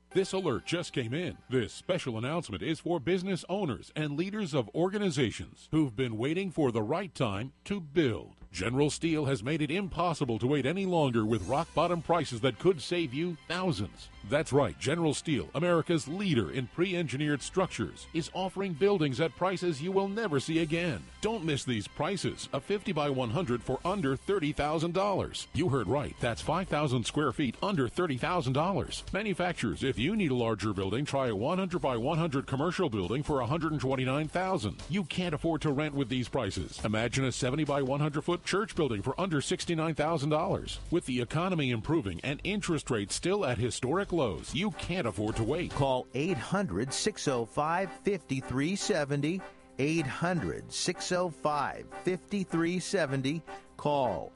This alert just came in. This special announcement is for business owners and leaders of organizations who've been waiting for the right time to build. General Steel has made it impossible to wait any longer with rock-bottom prices that could save you thousands. That's right, General Steel, America's leader in pre-engineered structures, is offering buildings at prices you will never see again. Don't miss these prices. A 50 by 100 for under $30,000. You heard right. That's 5,000 square feet under $30,000. Manufacturers, if you need a larger building, try a 100 by 100 commercial building for $129,000. You can't afford to rent with these prices. Imagine a 70 by 100 foot church building for under $69,000. With the economy improving and interest rates still at historic lows, you can't afford to wait. Call 800-605-5370. 800-605-5370. Call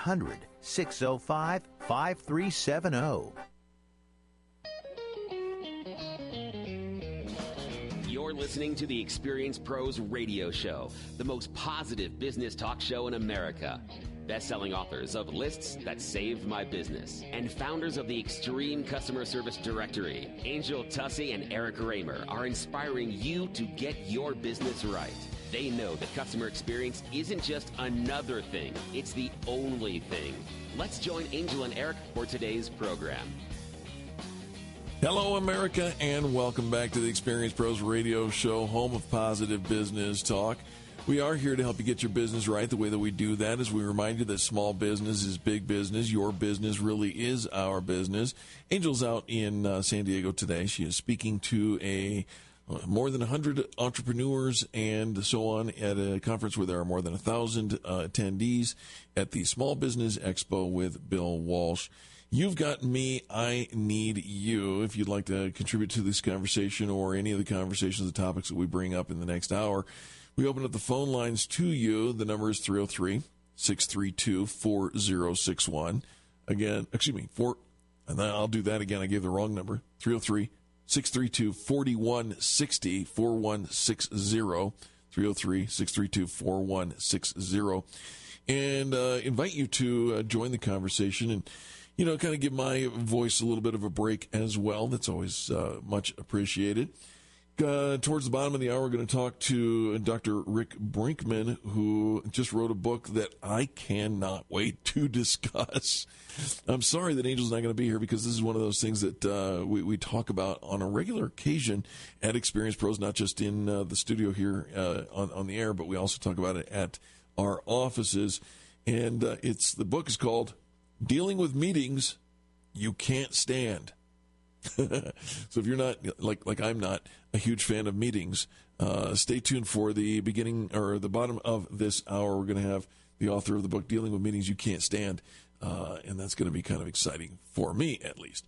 800-605-5370. You're listening to the Experience Pros Radio Show, the most positive business talk show in America. Best-selling authors of Lists That Saved My Business and founders of the Extreme Customer Service Directory, Angel Tussey and Eric Raymer, are inspiring you to get your business right. They know that customer experience isn't just another thing, it's the only thing. Let's join Angel and Eric for today's program. Hello, America, and welcome back to the Experience Pros Radio Show, home of positive business talk. We are here to help you get your business right. The way that we do that is we remind you that small business is big business. Your business really is our business. Angel's out in San Diego today. She is speaking to more than 100 entrepreneurs and so on at a conference where there are more than 1,000 attendees at the Small Business Expo with Bill Walsh. You've got me, I need you. If you'd like to contribute to this conversation or any of the conversations, the topics that we bring up in the next hour, we open up the phone lines to you. The number is 303-632-4061. Again, and I'll do that again. I gave the wrong number. 303-632-4160, 4160, 303-632-4160. And invite you to join the conversation and, kind of give my voice a little bit of a break as well. That's always much appreciated. Towards the bottom of the hour, we're going to talk to Dr. Rick Brinkman, who just wrote a book that I cannot wait to discuss. I'm sorry that Angel's not going to be here because this is one of those things that we talk about on a regular occasion at Experience Pros, not just in the studio here on the air, but we also talk about it at our offices. And the book is called Dealing with Meetings You Can't Stand. So if you're not, like I'm not, a huge fan of meetings, stay tuned for the beginning or the bottom of this hour. We're going to have the author of the book, Dealing with Meetings You Can't Stand, and that's going to be kind of exciting for me, at least.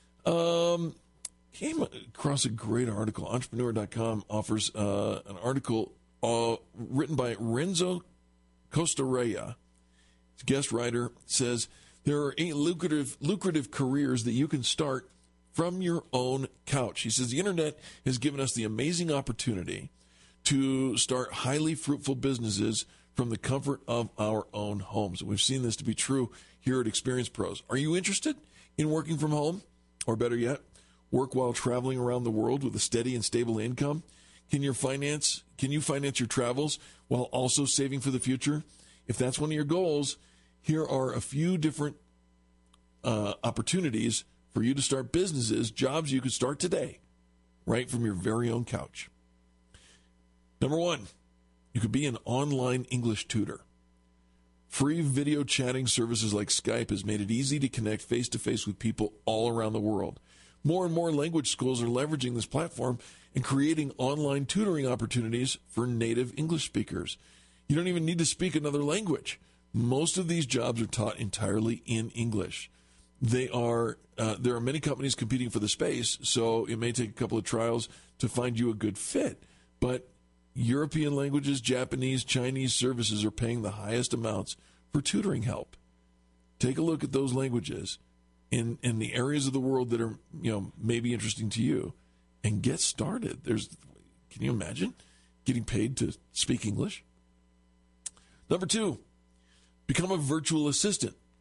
Came across a great article. Entrepreneur.com offers an article written by Renzo Costarella. His guest writer says, there are 8 lucrative careers that you can start from your own couch. He says the internet has given us the amazing opportunity to start highly fruitful businesses from the comfort of our own homes. And we've seen this to be true here at Experience Pros. Are you interested in working from home? Or better yet, work while traveling around the world with a steady and stable income? Can you finance your travels while also saving for the future? If that's one of your goals, here are a few different opportunities for you to start businesses, jobs you could start today, right from your very own couch. Number 1, you could be an online English tutor. Free video chatting services like Skype has made it easy to connect face-to-face with people all around the world. More and more language schools are leveraging this platform and creating online tutoring opportunities for native English speakers. You don't even need to speak another language. Most of these jobs are taught entirely in English. There are many companies competing for the space, so it may take a couple of trials to find you a good fit. But European languages, Japanese, Chinese services are paying the highest amounts for tutoring help. Take a look at those languages in the areas of the world that are, maybe interesting to you, and get started. Can you imagine getting paid to speak English? Number 2, become a virtual assistant.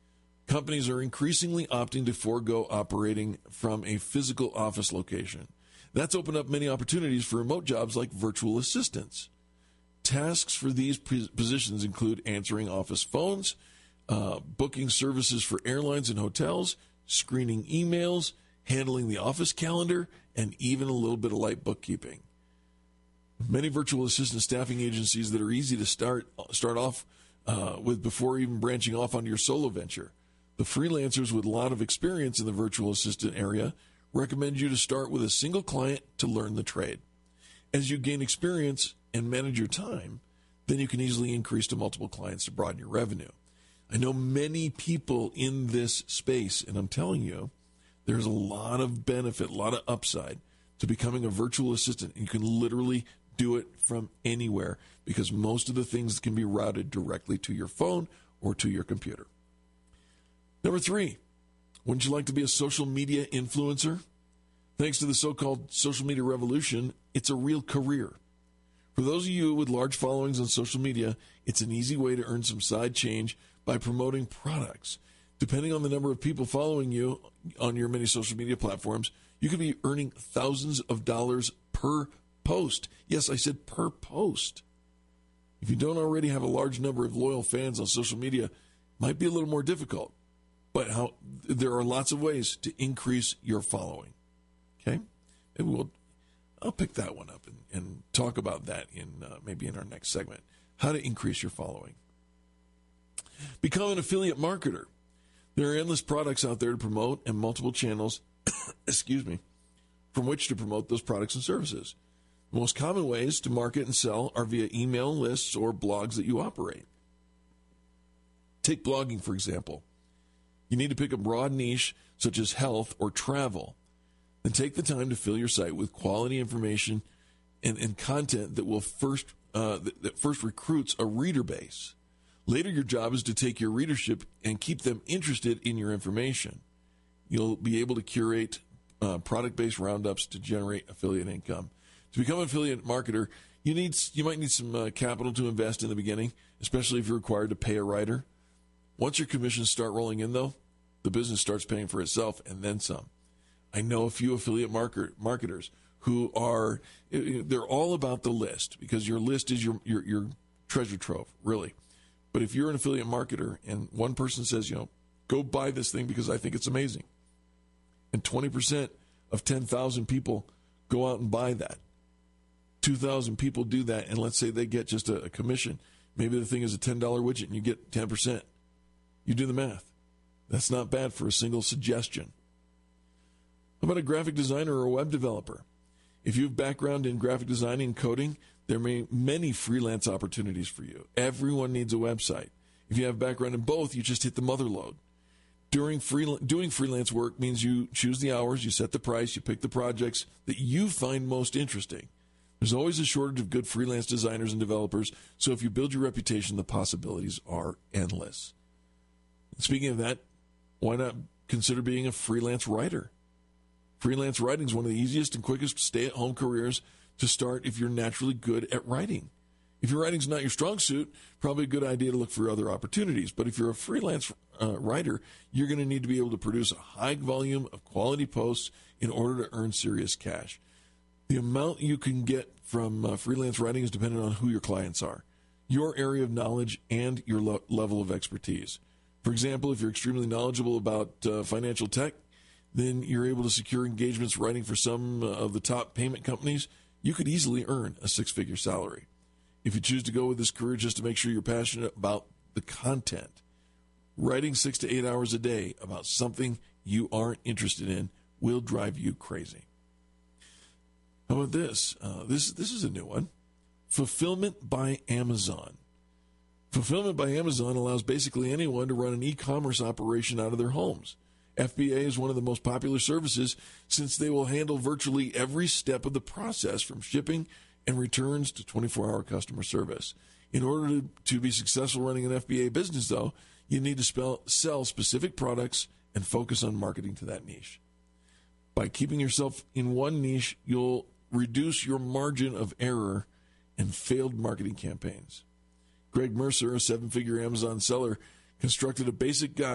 Companies are increasingly opting to forego operating from a physical office location. That's opened up many opportunities for remote jobs like virtual assistants. Tasks for these positions include answering office phones, booking services for airlines and hotels, screening emails, handling the office calendar, and even a little bit of light bookkeeping. Many virtual assistant staffing agencies that are easy to start off with before even branching off onto your solo venture. The freelancers with a lot of experience in the virtual assistant area recommend you to start with a single client to learn the trade. As you gain experience and manage your time, then you can easily increase to multiple clients to broaden your revenue. I know many people in this space, and I'm telling you, there's a lot of benefit, a lot of upside to becoming a virtual assistant. You can literally do it from anywhere because most of the things can be routed directly to your phone or to your computer. Number 3, wouldn't you like to be a social media influencer? Thanks to the so-called social media revolution, it's a real career. For those of you with large followings on social media, it's an easy way to earn some side change by promoting products. Depending on the number of people following you on your many social media platforms, you could be earning thousands of dollars per post. Yes, I said per post. If you don't already have a large number of loyal fans on social media, it might be a little more difficult. But there are lots of ways to increase your following. Okay? Maybe I'll pick that one up and talk about that maybe in our next segment. How to increase your following. Become an affiliate marketer. There are endless products out there to promote and multiple channels, from which to promote those products and services. The most common ways to market and sell are via email lists or blogs that you operate. Take blogging, for example. You need to pick a broad niche such as health or travel, and take the time to fill your site with quality information and content that will first recruits a reader base. Later, your job is to take your readership and keep them interested in your information. You'll be able to curate product-based roundups to generate affiliate income. To become an affiliate marketer, you might need some capital to invest in the beginning, especially if you're required to pay a writer. Once your commissions start rolling in, though, the business starts paying for itself and then some. I know a few affiliate marketers who they're all about the list because your list is your treasure trove, really. But if you're an affiliate marketer and one person says, go buy this thing because I think it's amazing, and 20% of 10,000 people go out and buy that, 2,000 people do that, and let's say they get just a commission. Maybe the thing is a $10 widget and you get 10%. You do the math. That's not bad for a single suggestion. How about a graphic designer or a web developer? If you have background in graphic designing and coding, there are many freelance opportunities for you. Everyone needs a website. If you have background in both, you just hit the mother load. Doing freelance work means you choose the hours, you set the price, you pick the projects that you find most interesting. There's always a shortage of good freelance designers and developers, so if you build your reputation, the possibilities are endless. Speaking of that, why not consider being a freelance writer? Freelance writing is one of the easiest and quickest stay-at-home careers to start if you're naturally good at writing. If your writing's not your strong suit, probably a good idea to look for other opportunities. But if you're a freelance writer, you're going to need to be able to produce a high volume of quality posts in order to earn serious cash. The amount you can get from freelance writing is dependent on who your clients are, your area of knowledge, and your level of expertise. For example, if you're extremely knowledgeable about financial tech, then you're able to secure engagements writing for some of the top payment companies. You could easily earn a six-figure salary. If you choose to go with this career just to make sure you're passionate about the content, writing 6 to 8 hours a day about something you aren't interested in will drive you crazy. How about this? This is a new one. Fulfillment by Amazon. Fulfillment by Amazon allows basically anyone to run an e-commerce operation out of their homes. FBA is one of the most popular services since they will handle virtually every step of the process from shipping and returns to 24-hour customer service. In order to be successful running an FBA business, though, you need to sell specific products and focus on marketing to that niche. By keeping yourself in one niche, you'll reduce your margin of error and failed marketing campaigns. Greg Mercer, a 7-figure Amazon seller, constructed a basic guide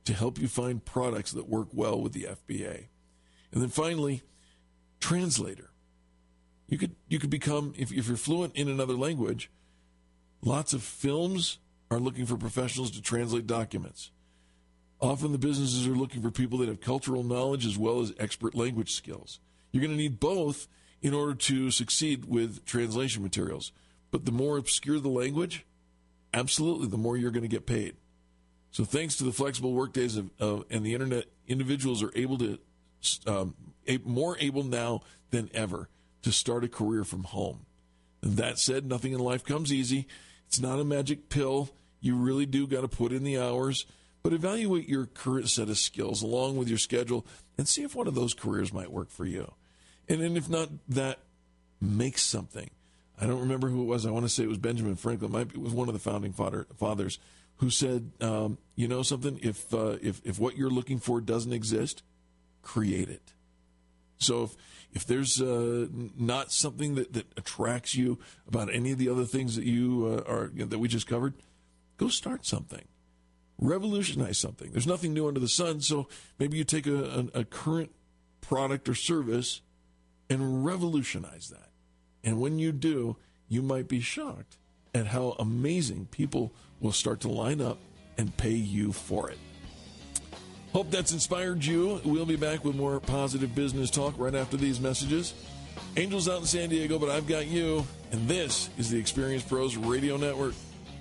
to help you find products that work well with the FBA. And then finally, translator. You could become, if you're fluent in another language, lots of films are looking for professionals to translate documents. Often the businesses are looking for people that have cultural knowledge as well as expert language skills. You're going to need both in order to succeed with translation materials. But the more obscure the language, absolutely, the more you're going to get paid. So thanks to the flexible workdays and the internet, individuals are able to, more able now than ever, to start a career from home. And that said, nothing in life comes easy. It's not a magic pill. You really do got to put in the hours. But evaluate your current set of skills along with your schedule and see if one of those careers might work for you. And then if not, that makes something. I don't remember who it was. I want to say it was Benjamin Franklin. It was one of the founding fathers who said, you know something, if what you're looking for doesn't exist, create it. So if there's not something that attracts you about any of the other things that that we just covered, go start something. Revolutionize something. There's nothing new under the sun, so maybe you take a current product or service and revolutionize that. And when you do, you might be shocked at how amazing people will start to line up and pay you for it. Hope that's inspired you. We'll be back with more positive business talk right after these messages. Angel's out in San Diego, but I've got you. And this is the Experience Pros Radio Network.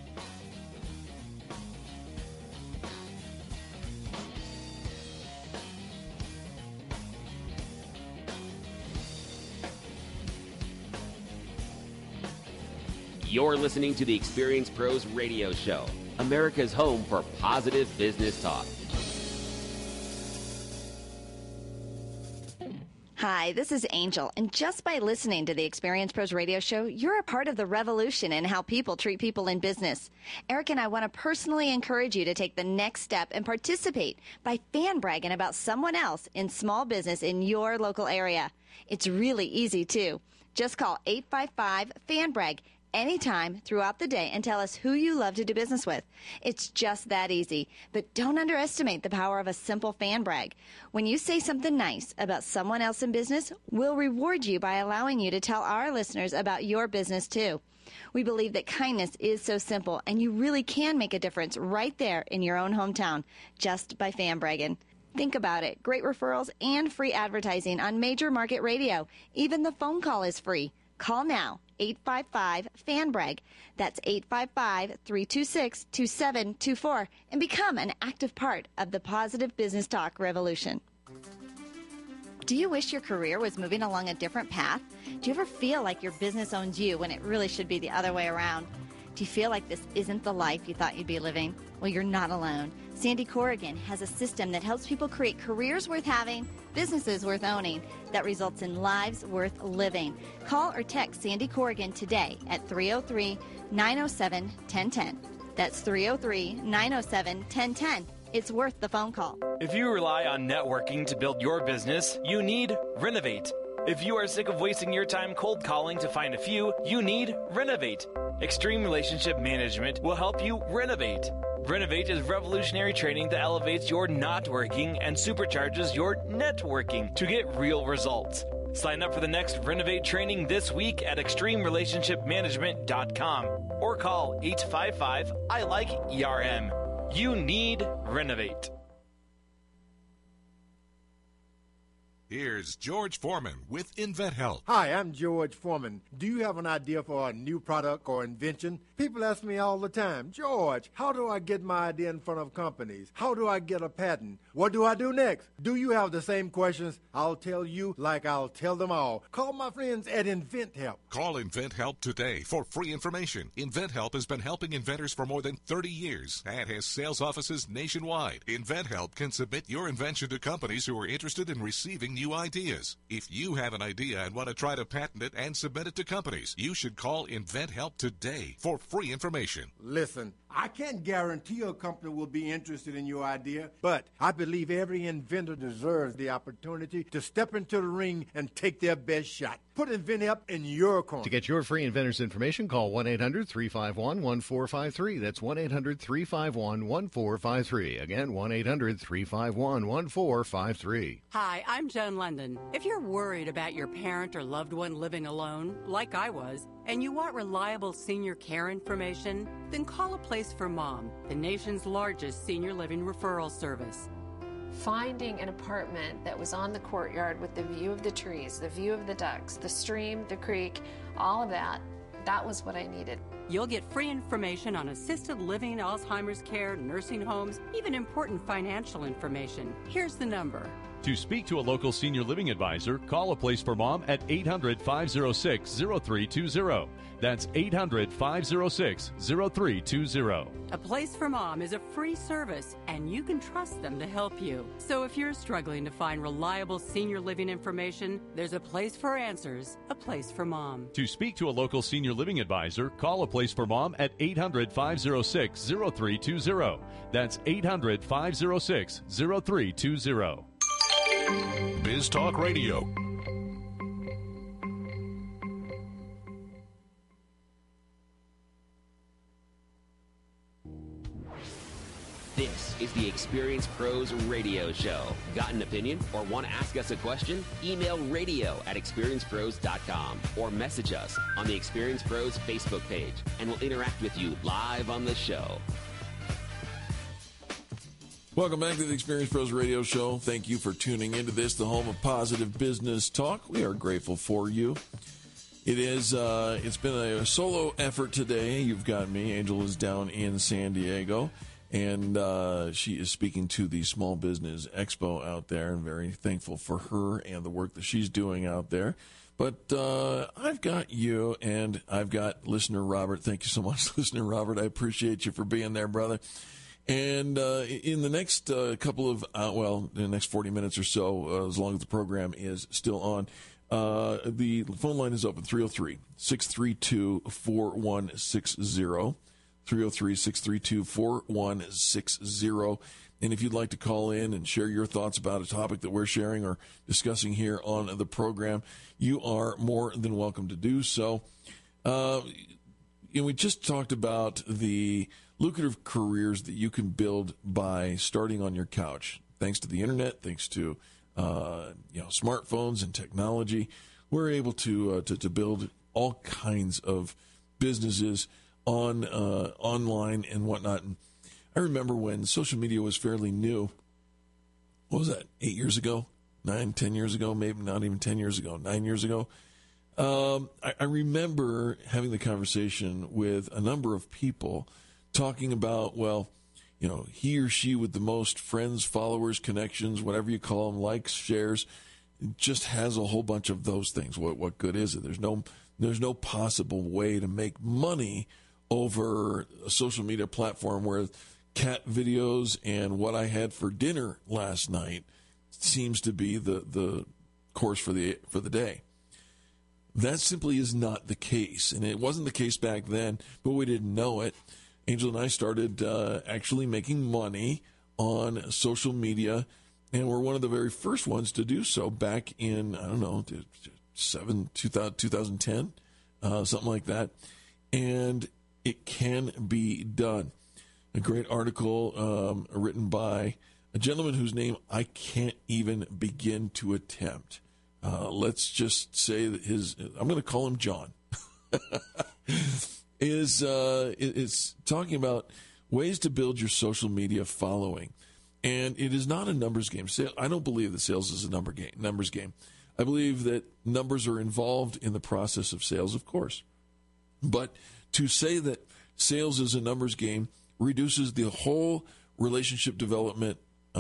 You're listening to the Experience Pros Radio Show, America's home for positive business talk. Hi, this is Angel, and just by listening to the Experience Pros Radio Show, you're a part of the revolution in how people treat people in business. Eric and I want to personally encourage you to take the next step and participate by fan bragging about someone else in small business in your local area. It's really easy, too. Just call 855-FAN-BRAG anytime throughout the day and tell us who you love to do business with. It's just that easy. But don't underestimate the power of a simple fan brag. When you say something nice about someone else in business, we'll reward you by allowing you to tell our listeners about your business too. We believe that kindness is so simple, and you really can make a difference right there in your own hometown just by fan bragging. Think about it. Great referrals and free advertising on major market radio. Even the phone call is free. Call now, 855-FAN-BRAG. That's 855-326-2724, and become an active part of the positive business talk revolution. Do you wish your career was moving along a different path? Do you ever feel like your business owns you when it really should be the other way around? Do you feel like this isn't the life you thought you'd be living? Well, you're not alone. Sandy Corrigan has a system that helps people create careers worth having, businesses worth owning, that results in lives worth living. Call or text Sandy Corrigan today at 303-907-1010. That's 303-907-1010. It's worth the phone call. If you rely on networking to build your business, you need Renovate. If you are sick of wasting your time cold calling to find a few, you need Renovate. Extreme Relationship Management will help you renovate. Renovate is revolutionary training that elevates your not working and supercharges your networking to get real results. Sign up for the next Renovate training this week at extremerelationshipmanagement.com or call 855-I-LIKE-ERM. You need Renovate. Here's George Foreman with InventHelp. Hi, I'm George Foreman. Do you have an idea for a new product or invention? People ask me all the time, George, how do I get my idea in front of companies? How do I get a patent? What do I do next? Do you have the same questions? I'll tell you like I'll tell them all. Call my friends at InventHelp. Call InventHelp today for free information. InventHelp has been helping inventors for more than 30 years and has sales offices nationwide. InventHelp can submit your invention to companies who are interested in receiving new ideas. If you have an idea and want to try to patent it and submit it to companies, you should call InventHelp today for free information. Listen, I can't guarantee a company will be interested in your idea, but I believe every inventor deserves the opportunity to step into the ring and take their best shot. Put InventHelp in your corner. To get your free inventor's information, call 1-800-351-1453. That's 1-800-351-1453. Again, 1-800-351-1453. Hi, I'm Joan London. If you're worried about your parent or loved one living alone, like I was, and you want reliable senior care information, then call A Place for Mom, the nation's largest senior living referral service. Finding an apartment that was on the courtyard with the view of the trees, the view of the ducks, the stream, the creek, all of that, that was what I needed. You'll get free information on assisted living, Alzheimer's care, nursing homes, even important financial information. Here's the number. To speak to a local senior living advisor, call A Place for Mom at 800-506-0320. That's 800-506-0320. A Place for Mom is a free service, and you can trust them to help you. So if you're struggling to find reliable senior living information, there's a place for answers, A Place for Mom. To speak to a local senior living advisor, call A Place for Mom at 800-506-0320. That's 800-506-0320. Biz Talk Radio. This is the Experience Pros Radio Show. Got an opinion or want to ask us a question? Email radio@experiencepros.com or message us on the Experience Pros Facebook page, and we'll interact with you live on the show. Welcome back to the Experience Pros Radio Show. Thank you for tuning into this, the home of positive business talk. We are grateful for you. It's been a solo effort today. You've got me. Angel is down in San Diego, and she is speaking to the Small Business Expo out there, and very thankful for her and the work that she's doing out there. But I've got you, and I've got listener Robert. Thank you so much, listener Robert. I appreciate you for being there, brother. And in the next the next 40 minutes or so, as long as the program is still on, the phone line is open, 303-632-4160, 303-632-4160. And if you'd like to call in and share your thoughts about a topic that we're sharing or discussing here on the program, you are more than welcome to do so. We just talked about the lucrative careers that you can build by starting on your couch. Thanks to the internet, thanks to smartphones and technology, we're able to build all kinds of businesses online and whatnot. And I remember when social media was fairly new. What was that? 8 years ago, 10 years ago, maybe not even 10 years ago, 9 years ago. I remember having the conversation with a number of people talking about, he or she with the most friends, followers, connections, whatever you call them, likes, shares, just has a whole bunch of those things. What good is it? There's no possible way to make money over a social media platform where cat videos and what I had for dinner last night seems to be the course for the day. That simply is not the case, and it wasn't the case back then, but we didn't know it. Angel and I started actually making money on social media, and we're one of the very first ones to do so back in, 2010, something like that. And it can be done. A great article written by a gentleman whose name I can't even begin to attempt. Let's just say that I'm going to call him John. is talking about ways to build your social media following. And it is not a numbers game. I don't believe that sales is a numbers game. I believe that numbers are involved in the process of sales, of course. But to say that sales is a numbers game reduces the whole relationship development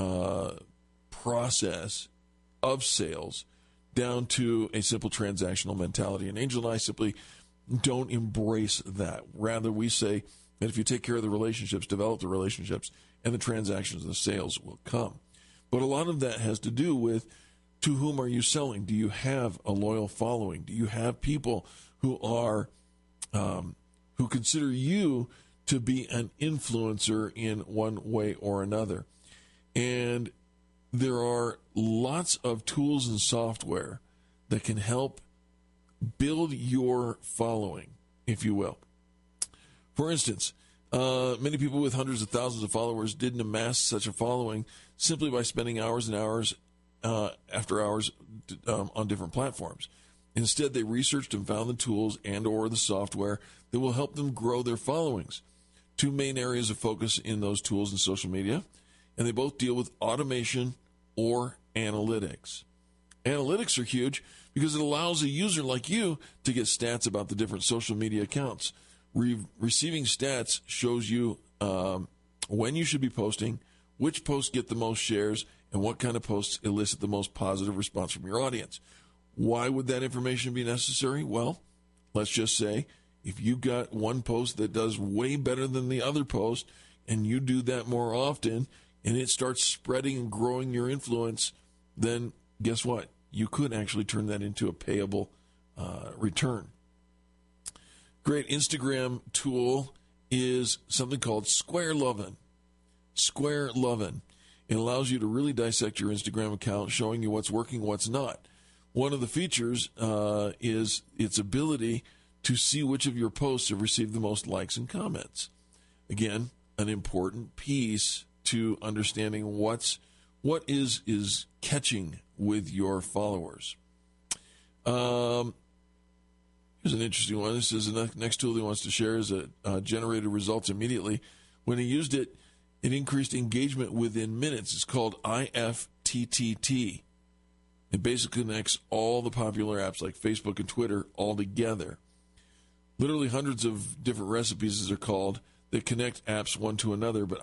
process of sales down to a simple transactional mentality. And Angel and I simply don't embrace that. Rather, we say that if you take care of the relationships, develop the relationships, and the transactions and the sales will come. But a lot of that has to do with, to whom are you selling? Do you have a loyal following? Do you have people who are who consider you to be an influencer in one way or another. And there are lots of tools and software that can help build your following, if you will. For instance, many people with hundreds of thousands of followers didn't amass such a following simply by spending hours and hours after hours on different platforms. Instead, they researched and found the tools and or the software that will help them grow their followings. Two main areas of focus in those tools in social media, and they both deal with automation or analytics. Analytics are huge because it allows a user like you to get stats about the different social media accounts. Receiving stats shows you when you should be posting, which posts get the most shares, and what kind of posts elicit the most positive response from your audience. Why would that information be necessary? Well, let's just say if you got one post that does way better than the other post, and you do that more often, and it starts spreading and growing your influence, then guess what? You could actually turn that into a payable return. Great Instagram tool is something called Square Lovin'. Square Lovin'. It allows you to really dissect your Instagram account, showing you what's working, what's not. One of the features is its ability to see which of your posts have received the most likes and comments. Again, an important piece to understanding what is catching with your followers. Here's an interesting one. This is the next tool he wants to share is generated results immediately. When he used it, it increased engagement within minutes. It's called IFTTT. It basically connects all the popular apps like Facebook and Twitter all together. Literally hundreds of different recipes, as they're called, that connect apps one to another, but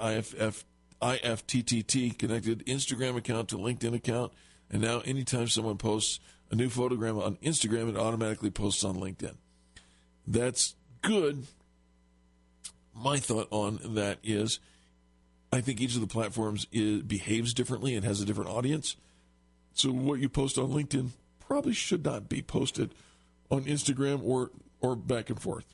IFTTT connected Instagram account to LinkedIn account, and now anytime someone posts a new photograph on Instagram, it automatically posts on LinkedIn. That's good. My thought on that is I think each of the platforms behaves differently and has a different audience. So what you post on LinkedIn probably should not be posted on Instagram or back and forth.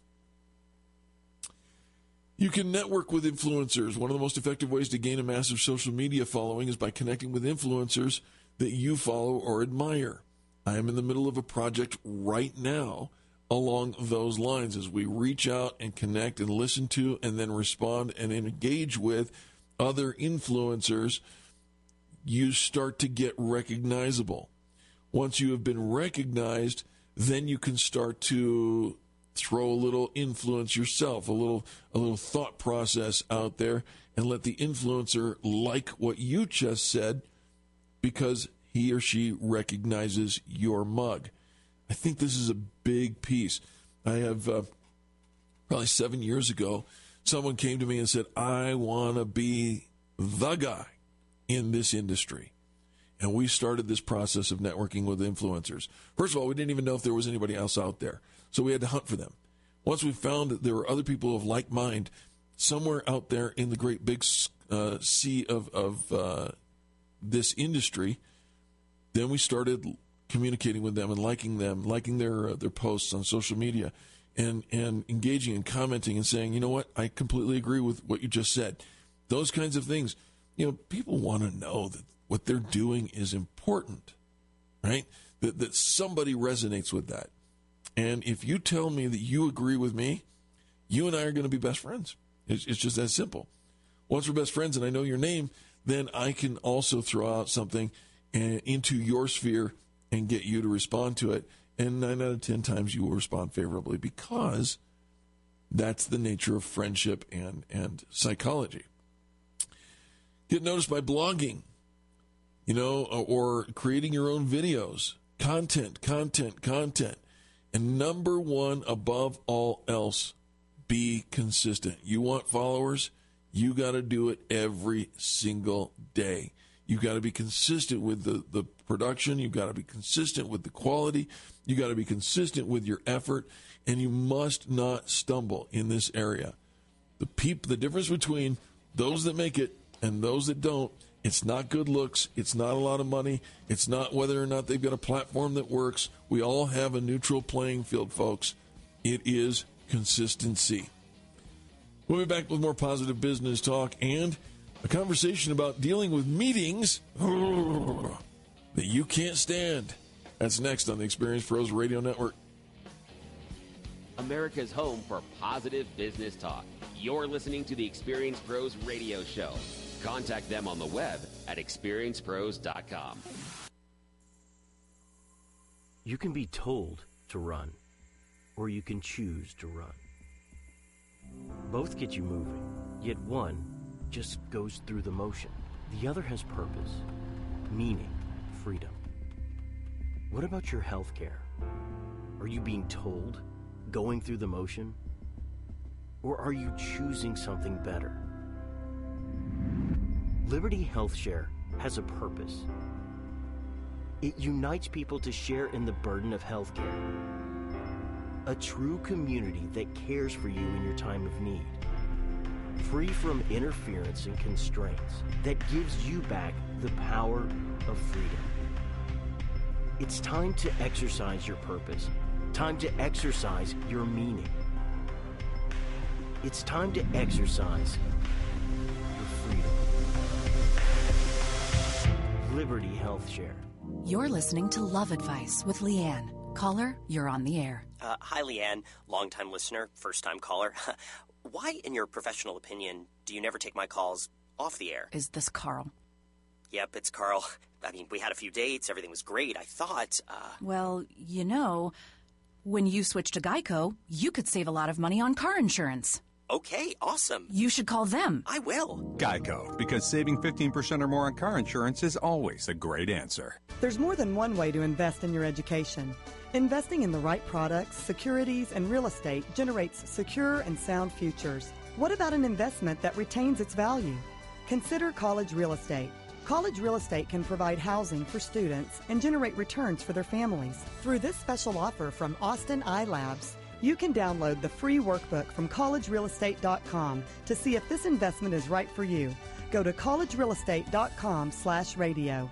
You can network with influencers. One of the most effective ways to gain a massive social media following is by connecting with influencers that you follow or admire. I am in the middle of a project right now along those lines as we reach out and connect and listen to and then respond and engage with other influencers. You start to get recognizable. Once you have been recognized, then you can start to throw a little influence yourself, a little thought process out there, and let the influencer like what you just said because he or she recognizes your mug. I think this is a big piece. I have probably 7 years ago, someone came to me and said, I want to be the guy in this industry. And we started this process of networking with influencers. First of all, we didn't even know if there was anybody else out there. So we had to hunt for them. Once we found that there were other people of like mind somewhere out there in the great big sea of this industry, then we started communicating with them and liking their posts on social media and engaging and commenting and saying, you know what, I completely agree with what you just said. Those kinds of things. You know, people want to know that what they're doing is important, right? That somebody resonates with that. And if you tell me that you agree with me, you and I are going to be best friends. It's just that simple. Once we're best friends and I know your name, then I can also throw out something into your sphere and get you to respond to it. And 9 out of 10 times you will respond favorably because that's the nature of friendship and psychology. Get noticed by blogging, or creating your own videos. Content. And number one, above all else, be consistent. You want followers? You got to do it every single day. You got to be consistent with the production. You got to be consistent with the quality. You got to be consistent with your effort. And you must not stumble in this area. The difference between those that make it and those that don't, it's not good looks. It's not a lot of money. It's not whether or not they've got a platform that works. We all have a neutral playing field, folks. It is consistency. We'll be back with more positive business talk and a conversation about dealing with meetings that you can't stand. That's next on the Experience Pros Radio Network. America's home for positive business talk. You're listening to the Experience Pros Radio Show. Contact them on the web at experiencepros.com. You can be told to run, or you can choose to run. Both get you moving, yet one just goes through the motion. The other has purpose, meaning, freedom. What about your health care? Are you being told, going through the motion? Or are you choosing something better? Liberty HealthShare has a purpose. It unites people to share in the burden of healthcare. A true community that cares for you in your time of need. Free from interference and constraints that gives you back the power of freedom. It's time to exercise your purpose. Time to exercise your meaning. It's time to exercise your freedom. Liberty HealthShare. You're listening to Love Advice with Leanne. Caller, you're on the air. Hi, Leanne. Long-time listener, first-time caller. Why, in your professional opinion, do you never take my calls off the air? Is this Carl? Yep, it's Carl. I mean, we had a few dates. Everything was great. I thought, Well, you know, when you switch to Geico, you could save a lot of money on car insurance. Okay, awesome. You should call them. I will. Geico, because saving 15% or more on car insurance is always a great answer. There's more than one way to invest in your education. Investing in the right products, securities, and real estate generates secure and sound futures. What about an investment that retains its value? Consider college real estate. College real estate can provide housing for students and generate returns for their families. Through this special offer from Austin iLabs, you can download the free workbook from collegerealestate.com to see if this investment is right for you. Go to collegerealestate.com/radio.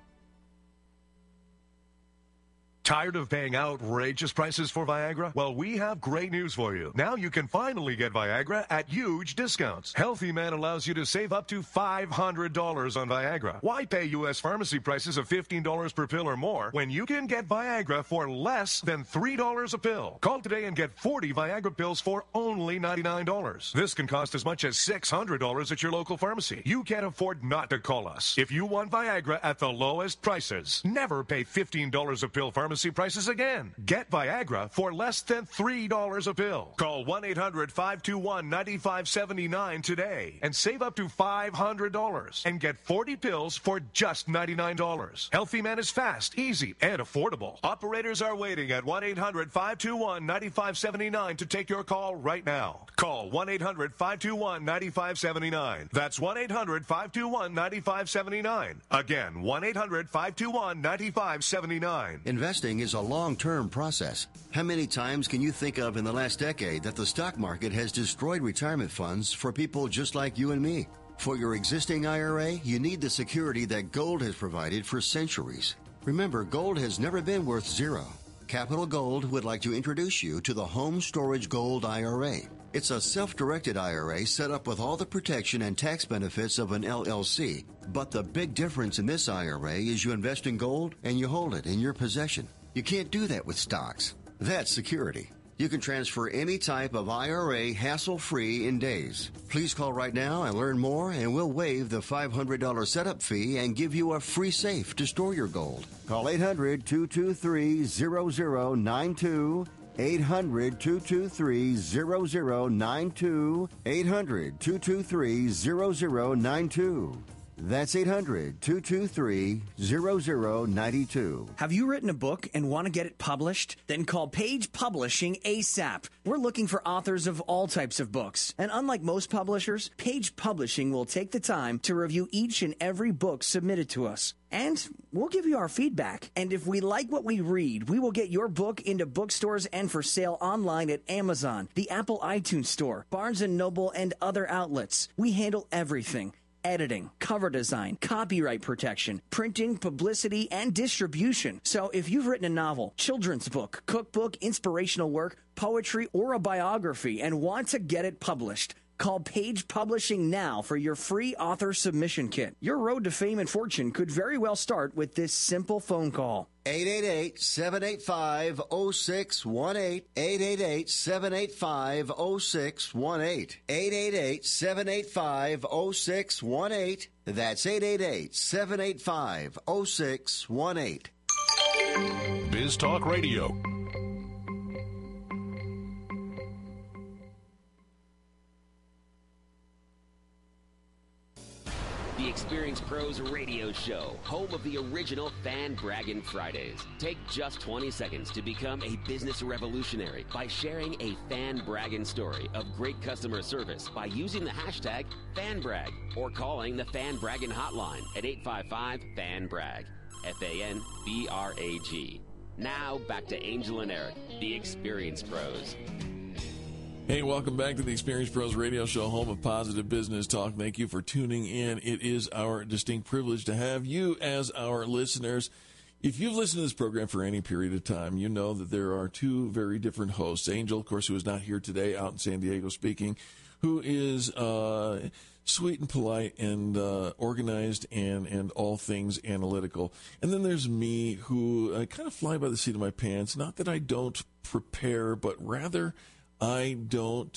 Tired of paying outrageous prices for Viagra? Well, we have great news for you. Now you can finally get Viagra at huge discounts. Healthy Man allows you to save up to $500 on Viagra. Why pay U.S. pharmacy prices of $15 per pill or more when you can get Viagra for less than $3 a pill? Call today and get 40 Viagra pills for only $99. This can cost as much as $600 at your local pharmacy. You can't afford not to call us. If you want Viagra at the lowest prices, never pay $15 a pill pharmacy prices again. Get Viagra for less than $3 a pill. Call 1-800-521-9579 today and save up to $500 and get 40 pills for just $99. Healthy Man is fast, easy, and affordable. Operators are waiting at 1-800-521-9579 to take your call right now. Call 1-800-521-9579. That's 1-800-521-9579. Again, 1-800-521-9579. Investing is a long-term process. How many times can you think of in the last decade that the stock market has destroyed retirement funds for people just like you and me? For your existing IRA, you need the security that gold has provided for centuries. Remember, gold has never been worth zero. Capital Gold would like to introduce you to the Home Storage Gold IRA. It's a self-directed IRA set up with all the protection and tax benefits of an LLC. But the big difference in this IRA is you invest in gold and you hold it in your possession. You can't do that with stocks. That's security. You can transfer any type of IRA hassle-free in days. Please call right now and learn more, and we'll waive the $500 setup fee and give you a free safe to store your gold. Call 800-223-0092. 800-223-0092. 800-223-0092. That's 800-223-0092. Have you written a book and want to get it published? Then call Page Publishing ASAP. We're looking for authors of all types of books. And unlike most publishers, Page Publishing will take the time to review each and every book submitted to us. And we'll give you our feedback. And if we like what we read, we will get your book into bookstores and for sale online at Amazon, the Apple iTunes Store, Barnes & Noble, and other outlets. We handle everything. Editing, cover design, copyright protection, printing, publicity, and distribution. So if you've written a novel, children's book, cookbook, inspirational work, poetry, or a biography and want to get it published, Call Page Publishing now for your free author submission kit. Your road to fame and fortune could very well start with this simple phone call. 888-785-0618. 888-785-0618. 888-785-0618. That's 888-785-0618. Biz Talk Radio. The Experience Pros Radio Show, home of the original Fan Braggin' Fridays. Take just 20 seconds to become a business revolutionary by sharing a Fan Braggin' story of great customer service by using the hashtag FanBrag or calling the Fan Braggin' hotline at 855-FAN-BRAG, FANBRAG. Now back to Angel and Eric, the Experience Pros. Hey, welcome back to the Experience Pros Radio Show, home of positive business talk. Thank you for tuning in. It is our distinct privilege to have you as our listeners. If you've listened to this program for any period of time, you know that there are two very different hosts. Angel, of course, who is not here today, out in San Diego speaking, who is sweet and polite and organized and all things analytical. And then there's me, who I kind of fly by the seat of my pants. Not that I don't prepare, but rather I don't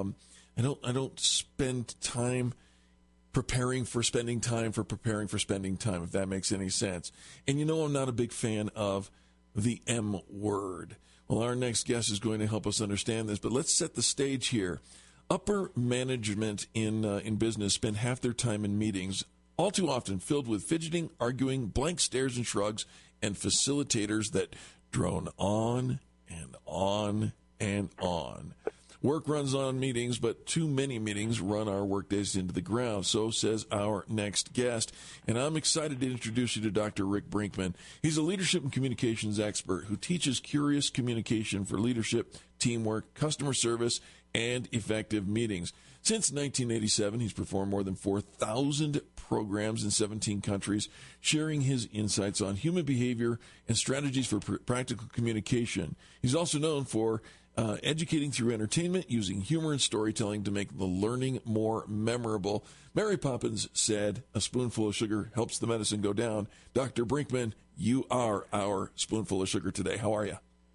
spend time preparing for spending time for preparing for spending time, if that makes any sense. And you know I'm not a big fan of the M word. Well, our next guest is going to help us understand this, but let's set the stage here. Upper management in business spend half their time in meetings, all too often filled with fidgeting, arguing, blank stares and shrugs, and facilitators that drone on and on and on. Work runs on meetings, but too many meetings run our workdays into the ground. So says our next guest. And I'm excited to introduce you to Dr. Rick Brinkman. He's a leadership and communications expert who teaches curious communication for leadership, teamwork, customer service, and effective meetings. Since 1987, he's performed more than 4,000 programs in 17 countries, sharing his insights on human behavior and strategies for practical communication. He's also known for educating through entertainment, using humor and storytelling to make the learning more memorable. Mary Poppins said, "A spoonful of sugar helps the medicine go down." Dr. Brinkman, you are our spoonful of sugar today. How are you?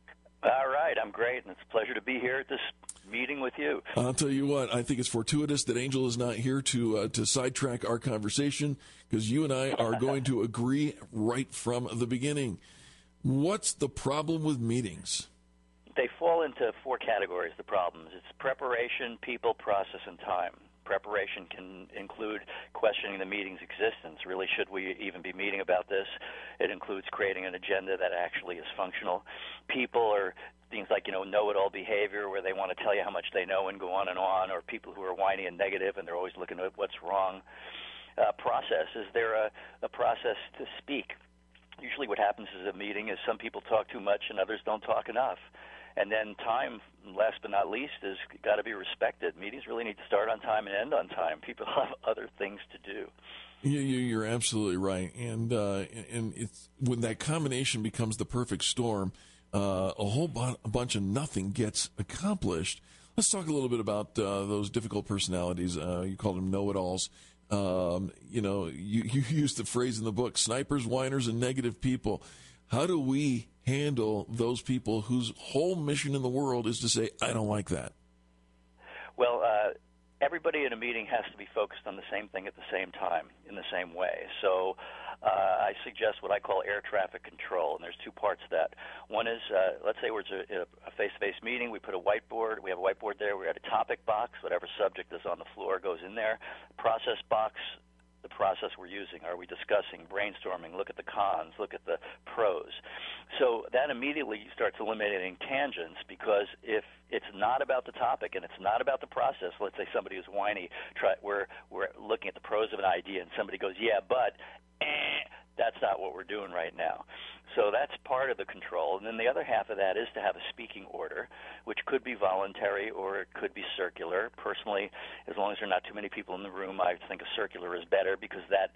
All right, I'm great, and it's a pleasure to be here at this meeting with you. I'll tell you what, I think it's fortuitous that Angel is not here to sidetrack our conversation, because you and I are going to agree right from the beginning. What's the problem with meetings? They fall into four categories, the problems. It's preparation, people, process, and time. Preparation can include questioning the meeting's existence. Really, should we even be meeting about this? It includes creating an agenda that actually is functional. People are things like, know-it-all behavior, where they want to tell you how much they know and go on, or people who are whiny and negative and they're always looking at what's wrong. Process, is there a process to speak? Usually what happens is a meeting is some people talk too much and others don't talk enough. And then time, last but not least, is got to be respected. Meetings really need to start on time and end on time. People have other things to do. You're absolutely right. And it's when that combination becomes the perfect storm, a whole bunch of nothing gets accomplished. Let's talk a little bit about those difficult personalities. You call them know-it-alls. You used the phrase in the book, snipers, whiners, and negative people. How do we handle those people whose whole mission in the world is to say, I don't like that? Well, everybody in a meeting has to be focused on the same thing at the same time, in the same way. So I suggest what I call air traffic control, and there's two parts to that. One is, let's say we're at a face-to-face meeting. We put a whiteboard. We have a whiteboard there. We have a topic box. Whatever subject is on the floor goes in there. Process box, the process we're using. Are we discussing, brainstorming, look at the cons, look at the pros? So that immediately starts eliminating tangents, because if it's not about the topic and it's not about the process, let's say somebody who's whiny, we're looking at the pros of an idea and somebody goes, yeah, but that's not what we're doing right now. So that's part of the control. And then the other half of that is to have a speaking order, which could be voluntary or it could be circular. Personally, as long as there are not too many people in the room, I think a circular is better, because that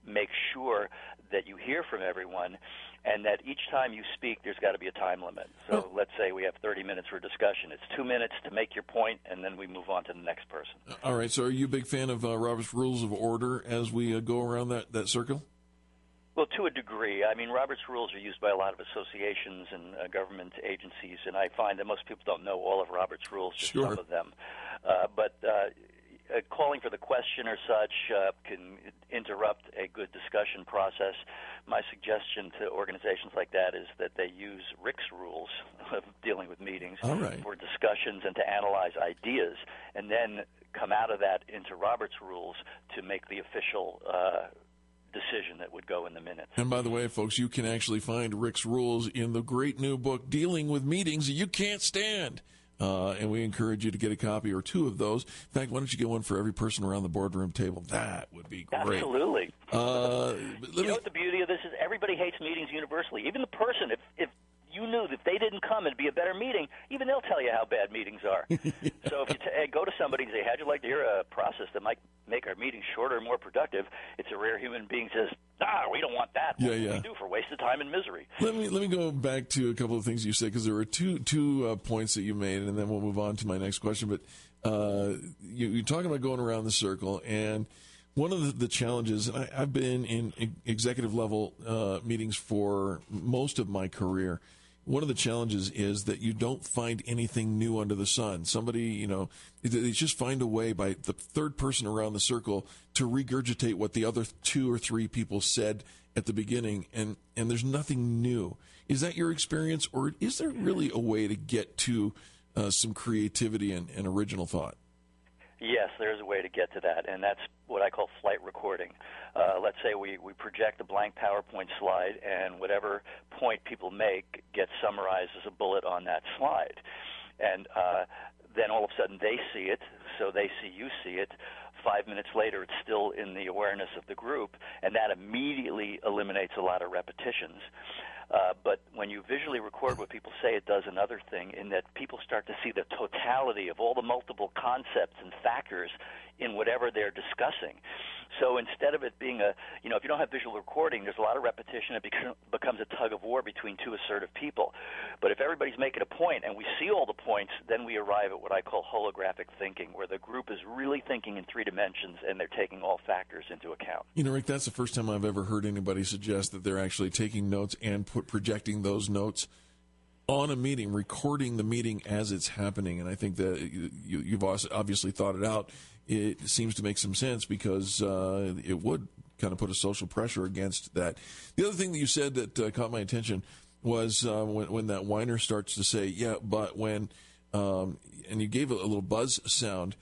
make sure that you hear from everyone, and that each time you speak, there's got to be a time limit. So let's say we have 30 minutes for discussion. It's 2 minutes to make your point, and then we move on to the next person. All right, so are you a big fan of Robert's Rules of Order as we go around that circle? Well, to a degree. I mean, Robert's Rules are used by a lot of associations and government agencies, and I find that most people don't know all of Robert's Rules, just some of them. But calling for the question or such can interrupt a good discussion process. My suggestion to organizations like that is that they use Rick's rules of dealing with meetings for discussions and to analyze ideas, and then come out of that into Robert's Rules to make the official decision that would go in the minutes. And by the way, folks, you can actually find Rick's rules in the great new book, Dealing with Meetings You Can't Stand. And we encourage you to get a copy or two of those. In fact, why don't you get one for every person around the boardroom table? That would be great. Absolutely. You know what the beauty of this is? Everybody hates meetings universally. Even the person, if you knew that if they didn't come, it'd be a better meeting, even they'll tell you how bad meetings are. So if you go to somebody and say, how'd you like to hear a process that might make our meetings shorter and more productive? It's a rare human being says, we don't want that. What do we do for wasted time and misery? Let me go back to a couple of things you said, because there were two points that you made, and then we'll move on to my next question. But you're talking about going around the circle, and one of the challenges, and I've been in executive level meetings for most of my career. One of the challenges is that you don't find anything new under the sun. Somebody, they just find a way by the third person around the circle to regurgitate what the other two or three people said at the beginning, and there's nothing new. Is that your experience, or is there really a way to get to some creativity and original thought? Yes, there's a way to get to that, and that's what I call flight recording. Let's say we project a blank PowerPoint slide, and whatever point people make gets summarized as a bullet on that slide. And then all of a sudden they see it, so they see you see it. 5 minutes later, it's still in the awareness of the group, and that immediately eliminates a lot of repetitions. But when you visually record what people say, it does another thing in that people start to see the totality of all the multiple concepts and factors in whatever they're discussing. So instead of it being if you don't have visual recording, there's a lot of repetition. It becomes a tug of war between two assertive people. But if everybody's making a point and we see all the points, then we arrive at what I call holographic thinking, where the group is really thinking in three dimensions and they're taking all factors into account. Rick, that's the first time I've ever heard anybody suggest that they're actually taking notes and projecting those notes on a meeting, recording the meeting as it's happening. And I think that you've obviously thought it out. It seems to make some sense because it would kind of put a social pressure against that. The other thing that you said that caught my attention was when that whiner starts to say, but when, and you gave a little buzz sound.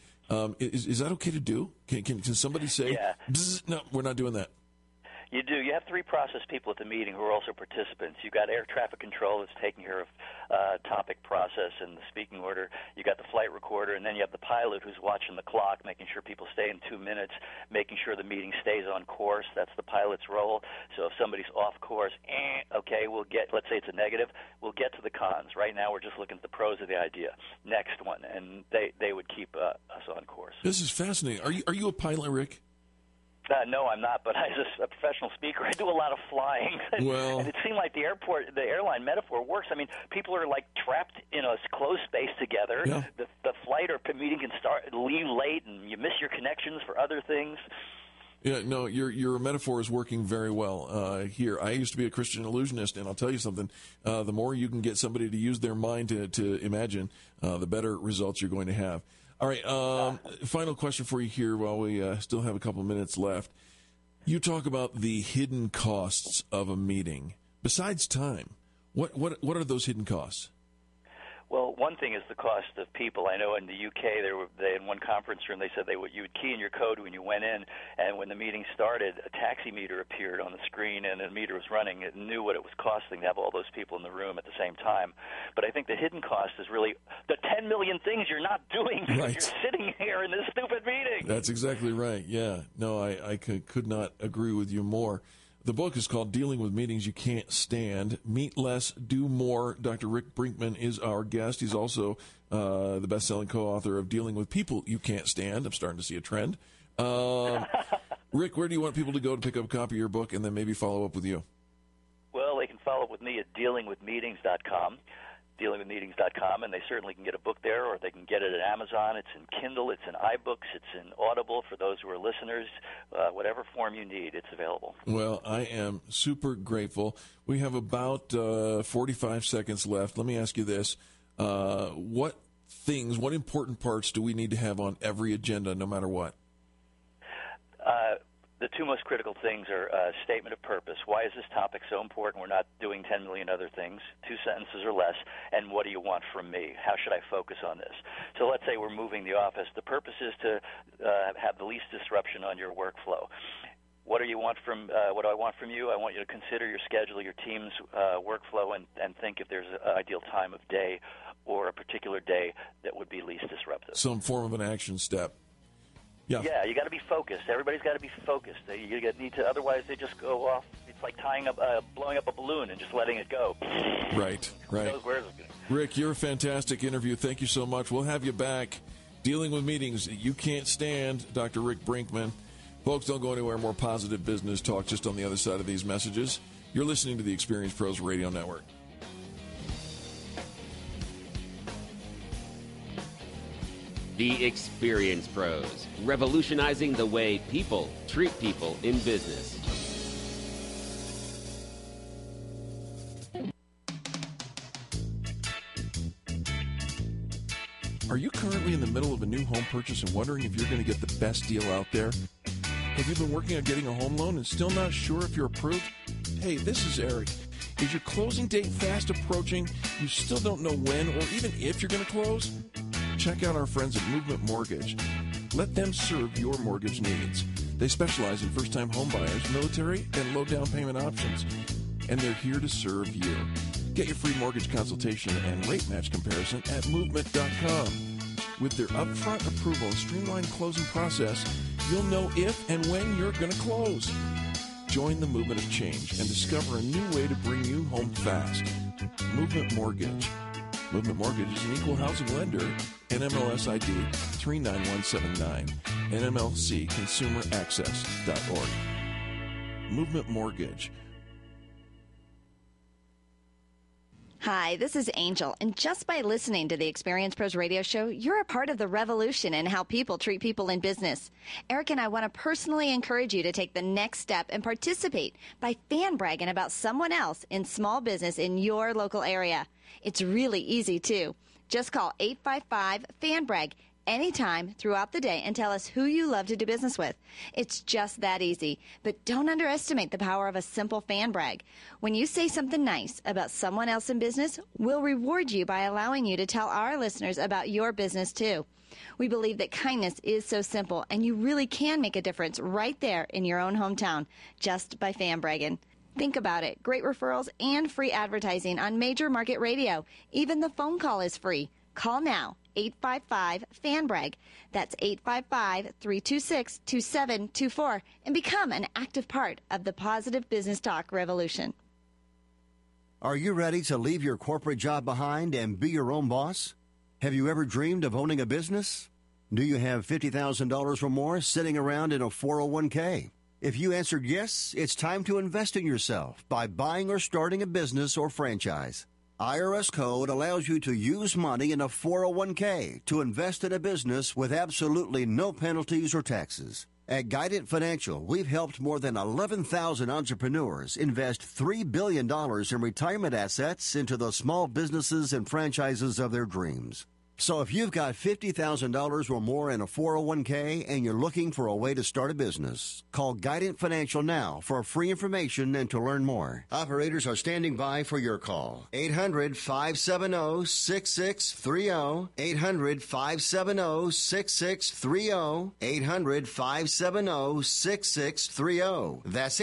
Is that okay to do? Can somebody say, no, we're not doing that? You do. You have three process people at the meeting who are also participants. You've got air traffic control that's taking care of topic process and the speaking order. You got the flight recorder, and then you have the pilot who's watching the clock, making sure people stay in 2 minutes, making sure the meeting stays on course. That's the pilot's role. So if somebody's off course, let's say it's a negative, we'll get to the cons. Right now we're just looking at the pros of the idea. Next one, and they would keep us on course. This is fascinating. Are you a pilot, Rick? No, I'm not, but as a professional speaker, I do a lot of flying. Well, and it seemed like the airline metaphor works. I mean, people are like trapped in a closed space together. Yeah. The flight or meeting can leave late, and you miss your connections for other things. Yeah, no, your metaphor is working very well here. I used to be a Christian illusionist, and I'll tell you something. The more you can get somebody to use their mind to imagine, the better results you're going to have. All right, final question for you here while we still have a couple of minutes left. You talk about the hidden costs of a meeting. Besides time, what are those hidden costs? Well, one thing is the cost of people. I know in the UK, they in one conference room, they said you would key in your code when you went in, and when the meeting started, a taxi meter appeared on the screen, and the meter was running. It knew what it was costing to have all those people in the room at the same time. But I think the hidden cost is really the 10 million things you're not doing because you're sitting here in this stupid meeting. That's exactly right. Yeah. No, I could not agree with you more. The book is called Dealing with Meetings You Can't Stand. Meet Less, Do More. Dr. Rick Brinkman is our guest. He's also the best-selling co-author of Dealing with People You Can't Stand. I'm starting to see a trend. Rick, where do you want people to go to pick up a copy of your book and then maybe follow up with you? Well, they can follow up with me at dealingwithmeetings.com. dealingwithmeetings.com, and they certainly can get a book there, or they can get it at Amazon. It's in Kindle, it's in iBooks, it's in Audible for those who are listeners. Whatever form you need, it's available. Well, I am super grateful. We have about 45 seconds left. Let me ask you this. What important parts do we need to have on every agenda, no matter what? The two most critical things are statement of purpose. Why is this topic so important? We're not doing 10 million other things. 2 sentences or less. And what do you want from me? How should I focus on this? So let's say we're moving the office. The purpose is to have the least disruption on your workflow. What do you want from? What do I want from you? I want you to consider your schedule, your team's workflow, and think if there's an ideal time of day or a particular day that would be least disruptive. Some form of an action step. Yeah, you got to be focused. Everybody's got to be focused. You need to. Otherwise, they just go off. It's like blowing up a balloon and just letting it go. Right. Who knows where it's going? Rick, you're a fantastic interview. Thank you so much. We'll have you back. Dealing with meetings you can't stand, Dr. Rick Brinkman. Folks, don't go anywhere. More positive business talk just on the other side of these messages. You're listening to the Experience Pros Radio Network. The Experience Pros, revolutionizing the way people treat people in business. Are you currently in the middle of a new home purchase and wondering if you're going to get the best deal out there? Have you been working on getting a home loan and still not sure if you're approved? Hey, this is Eric. Is your closing date fast approaching? You still don't know when or even if you're going to close? Check out our friends at Movement Mortgage. Let them serve your mortgage needs. They specialize in first-time home buyers, military, and low down payment options. And they're here to serve you. Get your free mortgage consultation and rate match comparison at movement.com. With their upfront approval and streamlined closing process, you'll know if and when you're going to close. Join the movement of change and discover a new way to bring you home fast. Movement Mortgage. Movement Mortgage is an equal housing lender, NMLS ID 39179, NMLCConsumerAccess.org. Movement Mortgage. Hi, this is Angel, and just by listening to the Experience Pros Radio Show, you're a part of the revolution in how people treat people in business. Eric and I want to personally encourage you to take the next step and participate by fan bragging about someone else in small business in your local area. It's really easy, too. Just call 855-FAN-BRAG anytime throughout the day and tell us who you love to do business with. It's just that easy. But don't underestimate the power of a simple fan brag. When you say something nice about someone else in business, we'll reward you by allowing you to tell our listeners about your business too. We believe that kindness is so simple, and you really can make a difference right there in your own hometown just by fan bragging. Think about it. Great referrals and free advertising on major market radio. Even the phone call is free. Call now. 855-FAN-BRAG. That's 855-326-2724, and become an active part of the positive business talk revolution. Are you ready to leave your corporate job behind and be your own boss? Have you ever dreamed of owning a business? Do you have $50,000 or more sitting around in a 401k? If you answered yes, it's time to invest in yourself by buying or starting a business or franchise. IRS code allows you to use money in a 401k to invest in a business with absolutely no penalties or taxes. At Guidant Financial, we've helped more than 11,000 entrepreneurs invest $3 billion in retirement assets into the small businesses and franchises of their dreams. So if you've got $50,000 or more in a 401k and you're looking for a way to start a business, call Guidant Financial now for free information and to learn more. Operators are standing by for your call. 800-570-6630. 800-570-6630. 800-570-6630. That's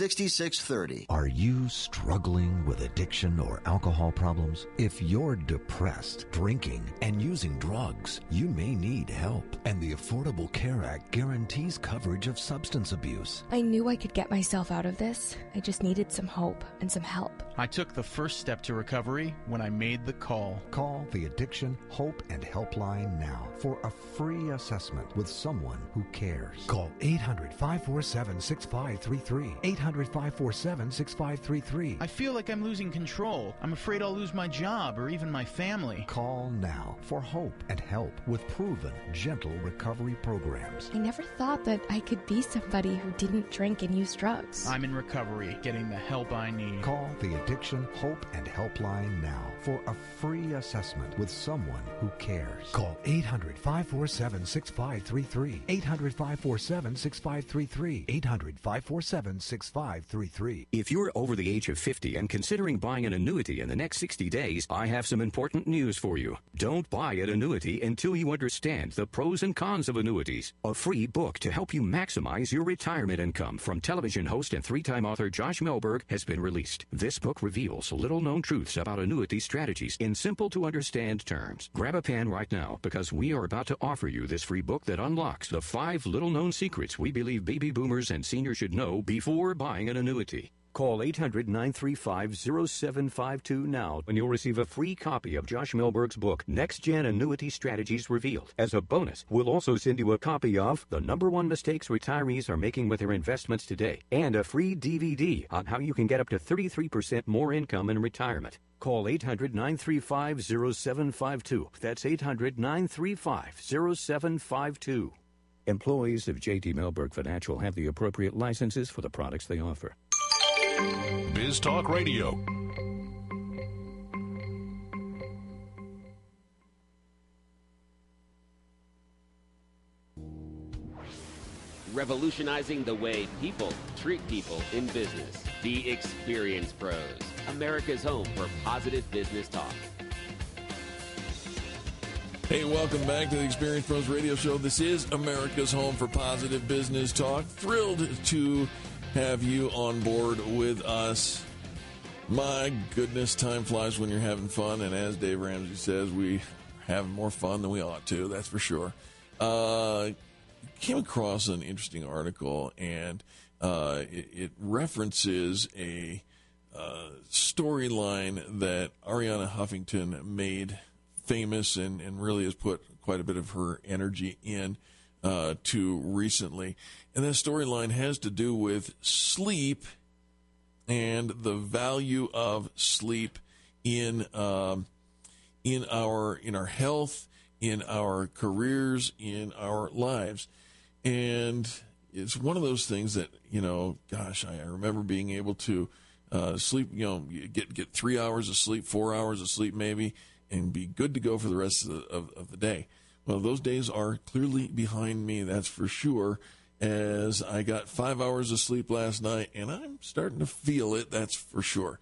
800-570-6630. Are you struggling with addiction or alcohol problems? If you're depressed depressed, drinking, and using drugs, you may need help. And the Affordable Care Act guarantees coverage of substance abuse. I knew I could get myself out of this. I just needed some hope and some help. I took the first step to recovery when I made the call. Call the Addiction, Hope, and Helpline now for a free assessment with someone who cares. Call 800-547-6533. 800-547-6533. I feel like I'm losing control. I'm afraid I'll lose my job or even my family. Call now for hope and help with proven, gentle recovery programs. I never thought that I could be somebody who didn't drink and use drugs. I'm in recovery, getting the help I need. Call the Addiction, Hope, and Helpline now for a free assessment with someone who cares. Call 800-547-6533. 800-547-6533. 800-547-6533. If you're over the age of 50 and considering buying an annuity in the next 60 days, I have some important news for you. Don't buy an annuity until you understand the pros and cons of annuities. A free book to help you maximize your retirement income from television host and three-time author Josh Melberg has been released. This book reveals little-known truths about annuity strategies in simple-to-understand terms. Grab a pen right now because we are about to offer you this free book that unlocks the 5 little-known secrets we believe baby boomers and seniors should know before buying an annuity. Call 800-935-0752 now and you'll receive a free copy of Josh Melberg's book, Next Gen Annuity Strategies Revealed. As a bonus, we'll also send you a copy of The #1 Mistakes Retirees Are Making with Their Investments Today and a free DVD on how you can get up to 33% more income in retirement. Call 800-935-0752. That's 800-935-0752. Employees of J.D. Melberg Financial have the appropriate licenses for the products they offer. Biz Talk Radio. Revolutionizing the way people treat people in business. The Experience Pros, America's home for positive business talk. Hey, welcome back to the Experience Pros Radio Show. This is America's home for positive business talk. Thrilled to have you on board with us. My goodness, time flies when you're having fun, and as Dave Ramsey says, we have more fun than we ought to, that's for sure. Came across an interesting article, and it references a storyline that Arianna Huffington made famous and really has put quite a bit of her energy in to recently. And that storyline has to do with sleep and the value of sleep in our health, in our careers, in our lives. And it's one of those things that, gosh, I remember being able to sleep, get 3 hours of sleep, 4 hours of sleep maybe, and be good to go for the rest of the day. Well, those days are clearly behind me, that's for sure, as I got 5 hours of sleep last night, and I'm starting to feel it, that's for sure.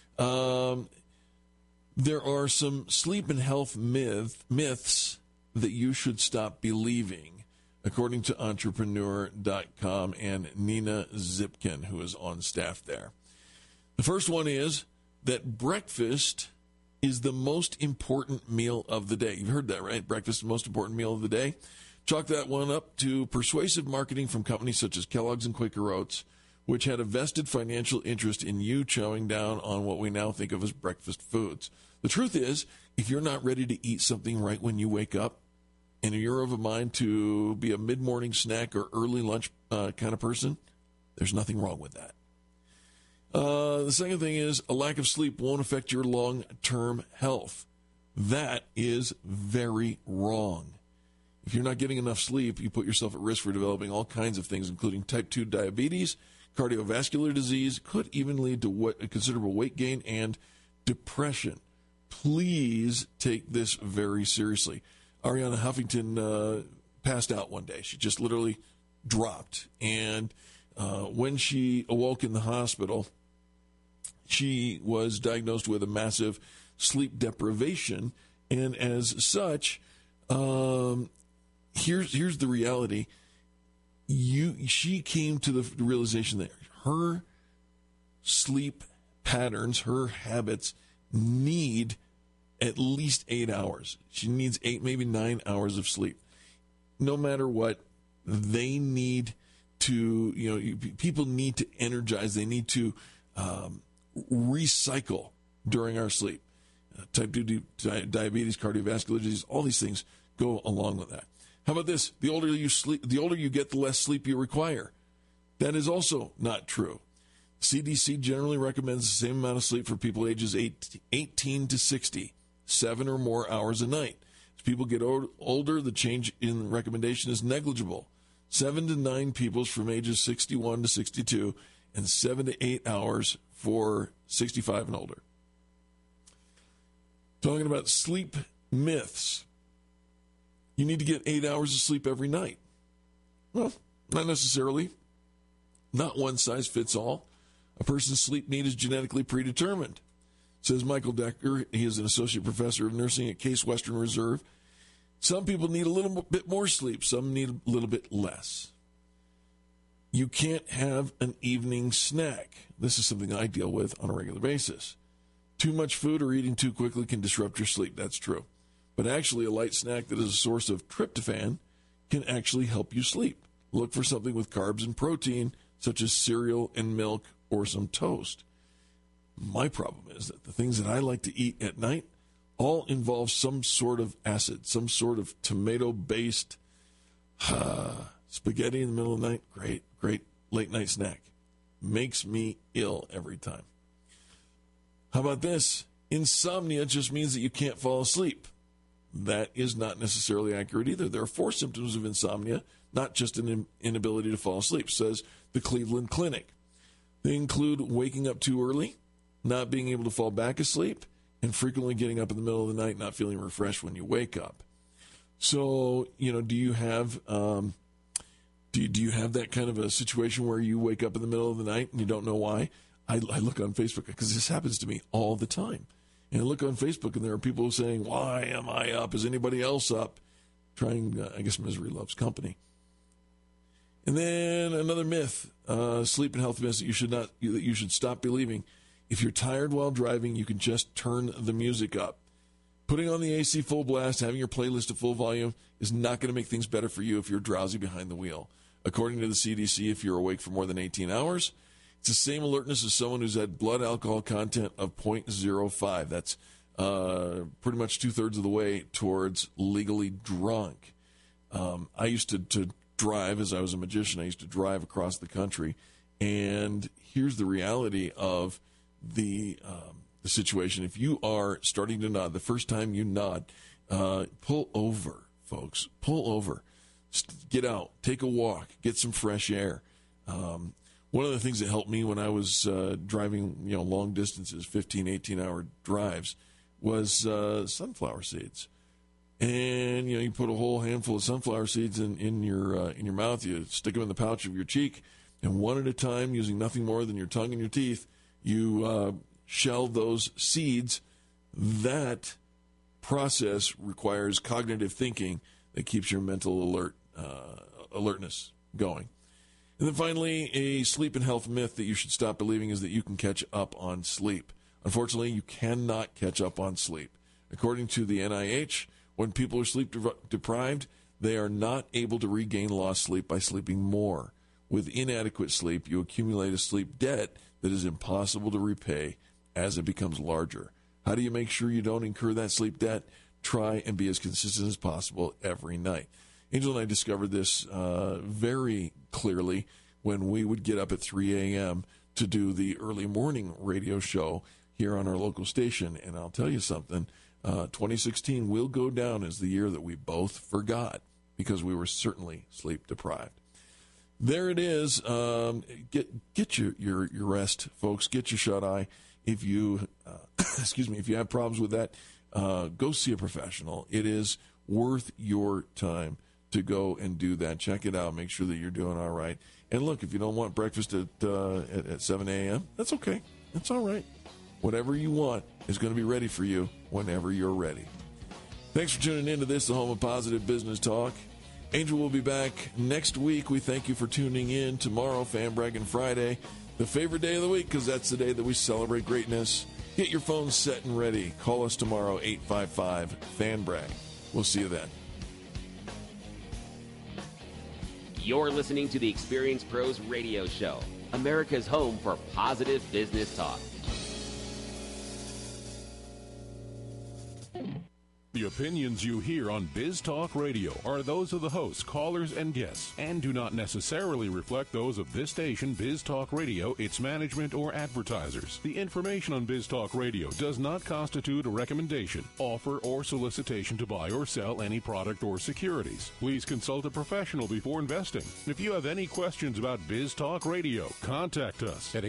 There are some sleep and health myths that you should stop believing, according to Entrepreneur.com and Nina Zipkin, who is on staff there. The first one is that breakfast is the most important meal of the day. You've heard that, right? Breakfast is the most important meal of the day. Chalk that one up to persuasive marketing from companies such as Kellogg's and Quaker Oats, which had a vested financial interest in you chowing down on what we now think of as breakfast foods. The truth is, if you're not ready to eat something right when you wake up, and you're of a mind to be a mid-morning snack or early lunch kind of person, there's nothing wrong with that. The second thing is a lack of sleep won't affect your long-term health. That is very wrong. If you're not getting enough sleep, you put yourself at risk for developing all kinds of things, including type 2 diabetes, cardiovascular disease, could even lead to considerable weight gain and depression. Please take this very seriously. Arianna Huffington passed out one day. She just literally dropped. And when she awoke in the hospital, she was diagnosed with a massive sleep deprivation. And as such, here's the reality. She came to the realization that her sleep patterns, her habits need at least 8 hours. She needs 8, maybe 9 hours of sleep. No matter what, they need to, people need to energize. They need to recycle during our sleep. Type 2 diabetes, cardiovascular disease, all these things go along with that. How about this? The older you get, the less sleep you require. That is also not true. CDC generally recommends the same amount of sleep for people ages 18 to 60, 7 or more hours a night. As people get older, the change in recommendation is negligible. 7 to 9 peoples from ages 61 to 62, and 7 to 8 hours for 65 and older. Talking about sleep myths. You need to get 8 hours of sleep every night. Well, not necessarily. Not one size fits all. A person's sleep need is genetically predetermined, says Michael Decker. He is an associate professor of nursing at Case Western Reserve. Some people need a little bit more sleep. Some need a little bit less. You can't have an evening snack. This is something I deal with on a regular basis. Too much food or eating too quickly can disrupt your sleep. That's true. But actually, a light snack that is a source of tryptophan can actually help you sleep. Look for something with carbs and protein, such as cereal and milk or some toast. My problem is that the things that I like to eat at night all involve some sort of acid, some sort of tomato-based spaghetti in the middle of the night. Great late-night snack. Makes me ill every time. How about this? Insomnia just means that you can't fall asleep. That is not necessarily accurate either. There are 4 symptoms of insomnia, not just an inability to fall asleep, says the Cleveland Clinic. They include waking up too early, not being able to fall back asleep, and frequently getting up in the middle of the night, not feeling refreshed when you wake up. So, do you have do you have that kind of a situation where you wake up in the middle of the night and you don't know why? I look on Facebook because this happens to me all the time. And I look on Facebook and there are people saying, "Why am I up? Is anybody else up?" Trying, I guess misery loves company. And then another myth, sleep and health myth that you should stop believing. If you're tired while driving, you can just turn the music up. Putting on the AC full blast, having your playlist at full volume is not going to make things better for you if you're drowsy behind the wheel. According to the CDC, if you're awake for more than 18 hours, it's the same alertness as someone who's had blood alcohol content of 0.05. That's pretty much 2/3 of the way towards legally drunk. I used to drive, as I was a magician, I used to drive across the country, and here's the reality of the situation. If you are starting to nod, the first time you nod, pull over, folks. Pull over. Get out. Take a walk. Get some fresh air. One of the things that helped me when I was driving, long distances, 15, 18-hour drives, was sunflower seeds. And you put a whole handful of sunflower seeds in your mouth. You stick them in the pouch of your cheek, and one at a time, using nothing more than your tongue and your teeth, you shell those seeds. That process requires cognitive thinking that keeps your mental alertness going. And then finally, a sleep and health myth that you should stop believing is that you can catch up on sleep. Unfortunately, you cannot catch up on sleep. According to the NIH, when people are sleep deprived, they are not able to regain lost sleep by sleeping more. With inadequate sleep, you accumulate a sleep debt that is impossible to repay as it becomes larger. How do you make sure you don't incur that sleep debt? Try and be as consistent as possible every night. Angel and I discovered this very clearly when we would get up at 3 a.m. to do the early morning radio show here on our local station. And I'll tell you something, 2016 will go down as the year that we both forgot because we were certainly sleep deprived. There it is. Get your rest, folks. Get your shut eye. If you if you have problems with that, go see a professional. It is worth your time to go and do that. Check it out. Make sure that you're doing all right. And look, if you don't want breakfast at 7 a.m., that's okay. That's all right. Whatever you want is going to be ready for you whenever you're ready. Thanks for tuning in to this, the home of positive business talk. Angel will be back next week. We thank you for tuning in. Tomorrow, Fan Bragging Friday, the favorite day of the week because that's the day that we celebrate greatness. Get your phone set and ready. Call us tomorrow, 855-FAN-BRAG. We'll see you then. You're listening to the Experience Pros Radio Show, America's home for positive business talk. The opinions you hear on Biz Talk Radio are those of the hosts, callers, and guests, and do not necessarily reflect those of this station, Biz Talk Radio, its management, or advertisers. The information on Biz Talk Radio does not constitute a recommendation, offer, or solicitation to buy or sell any product or securities. Please consult a professional before investing. If you have any questions about Biz Talk Radio, contact us at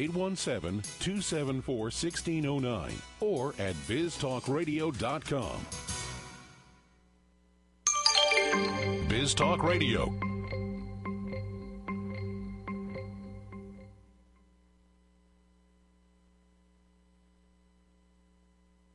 817-274-1609 or at biztalkradio.com. Biz Talk Radio.